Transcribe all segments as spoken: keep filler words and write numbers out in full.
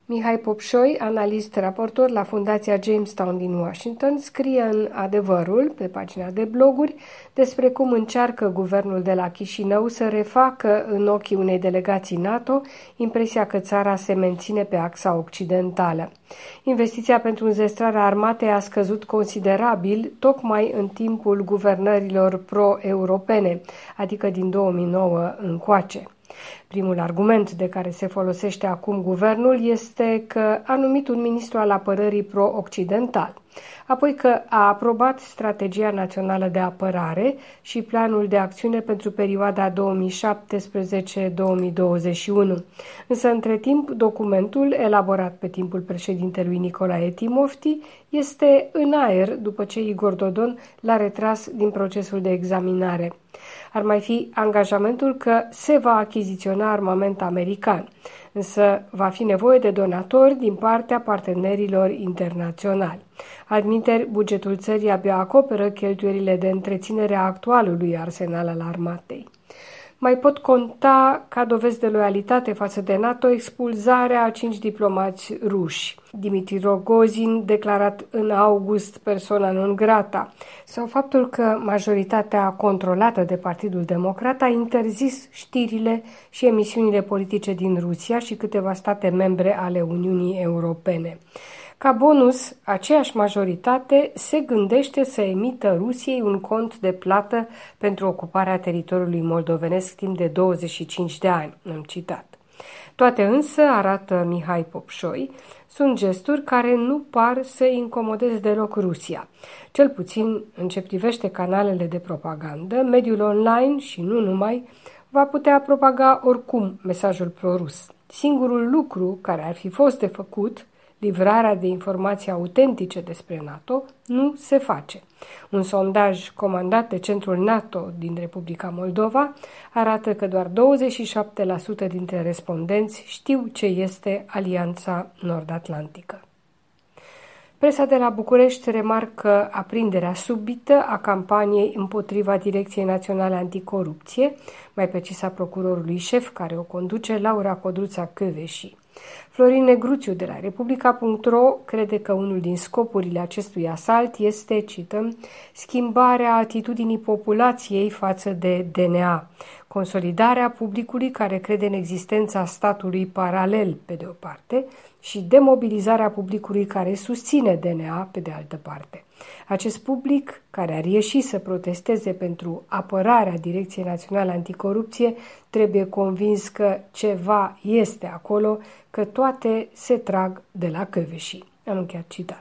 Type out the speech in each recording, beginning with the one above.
Mihai Popșoi, analist raportor la Fundația Jamestown din Washington, scrie în Adevărul, pe pagina de bloguri, despre cum încearcă guvernul de la Chișinău să refacă în ochii unei delegații NATO impresia că țara se menține pe axa occidentală. Investiția pentru înzestrarea armatei a scăzut considerabil tocmai în timpul guvernărilor pro-europene, adică din două mii nouă încoace. Primul argument de care se folosește acum guvernul este că a numit un ministru al apărării pro-occidental, apoi că a aprobat Strategia Națională de Apărare și Planul de Acțiune pentru perioada două mii șaptesprezece două mii douăzeci și unu. Însă, între timp, documentul, elaborat pe timpul președintelui Nicolae Timofti, este în aer după ce Igor Dodon l-a retras din procesul de examinare. Ar mai fi angajamentul că se va achiziționa armament american, însă va fi nevoie de donatori din partea partenerilor internaționali. Altminteri, bugetul țării abia acoperă cheltuielile de întreținere a actualului arsenal al armatei. Mai pot conta ca dovezi de loialitate față de NATO expulzarea a cinci diplomați ruși. Dimitri Rogozin, declarat în august persoana non grata, sau faptul că majoritatea controlată de Partidul Democrat a interzis știrile și emisiunile politice din Rusia și câteva state membre ale Uniunii Europene. Ca bonus, aceeași majoritate se gândește să emită Rusiei un cont de plată pentru ocuparea teritoriului moldovenesc timp de douăzeci și cinci de ani, am citat. Toate însă, arată Mihai Popșoi, sunt gesturi care nu par să incomodeze deloc Rusia. Cel puțin în ce privește canalele de propagandă, mediul online și nu numai va putea propaga oricum mesajul pro-rus. Singurul lucru care ar fi fost de făcut, livrarea de informații autentice despre NATO, nu se face. Un sondaj comandat de Centrul NATO din Republica Moldova arată că doar douăzeci și șapte la sută dintre respondenți știu ce este Alianța Nord-Atlantică. Presa de la București remarcă aprinderea subită a campaniei împotriva Direcției Naționale Anticorupție, mai precis a procurorului șef care o conduce, Laura Codruța Kövesi. Florin Negruțiu de la Republica punct ro crede că unul din scopurile acestui asalt este, cităm, schimbarea atitudinii populației față de D N A, consolidarea publicului care crede în existența statului paralel, pe de o parte, și demobilizarea publicului care susține D N A, pe de altă parte. Acest public, care ar ieși să protesteze pentru apărarea Direcției Naționale Anticorupție, trebuie convins că ceva este acolo, că toate se trag de la Kövesi. Am încheiat citatul.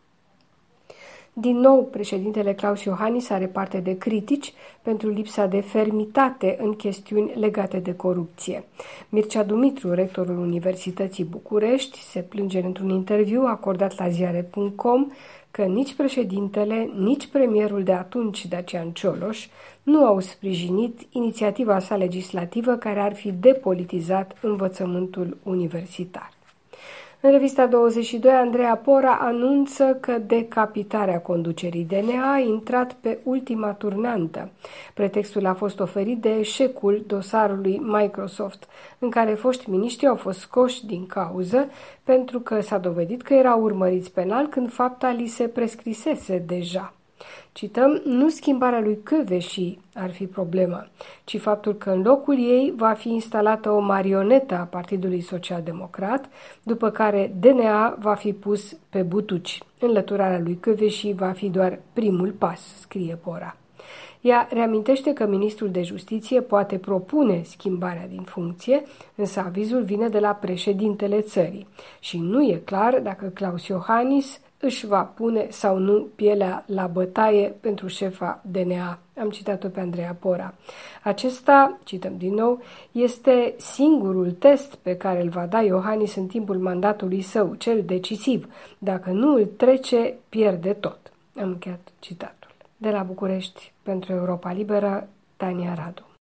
Din nou, președintele Klaus Iohannis are parte de critici pentru lipsa de fermitate în chestiuni legate de corupție. Mircea Dumitru, rectorul Universității București, se plânge într-un interviu acordat la ziare punct com că nici președintele, nici premierul de atunci, Dacian Cioloș, nu au sprijinit inițiativa sa legislativă care ar fi depolitizat învățământul universitar. În revista douăzeci și doi, Andreea Pora anunță că decapitarea conducerii D N A a intrat pe ultima turnantă. Pretextul a fost oferit de eșecul dosarului Microsoft, în care foști miniștri au fost scoși din cauză pentru că s-a dovedit că erau urmăriți penal când fapta li se prescrisese deja. Cităm, nu schimbarea lui Kövesi ar fi problema, ci faptul că în locul ei va fi instalată o marionetă a Partidului Social-Democrat, după care D N A va fi pus pe butuci. Înlăturarea lui Kövesi va fi doar primul pas, scrie Pora. Ea reamintește că ministrul de Justiție poate propune schimbarea din funcție, însă avizul vine de la președintele țării și nu e clar dacă Klaus Iohannis își va pune sau nu pielea la bătaie pentru șefa D N A. Am citat-o pe Andreea Pora. Acesta, cităm din nou, este singurul test pe care îl va da Iohannis în timpul mandatului său, cel decisiv. Dacă nu îl trece, pierde tot. Am încheiat citatul. De la București, pentru Europa Liberă, Tania Radu.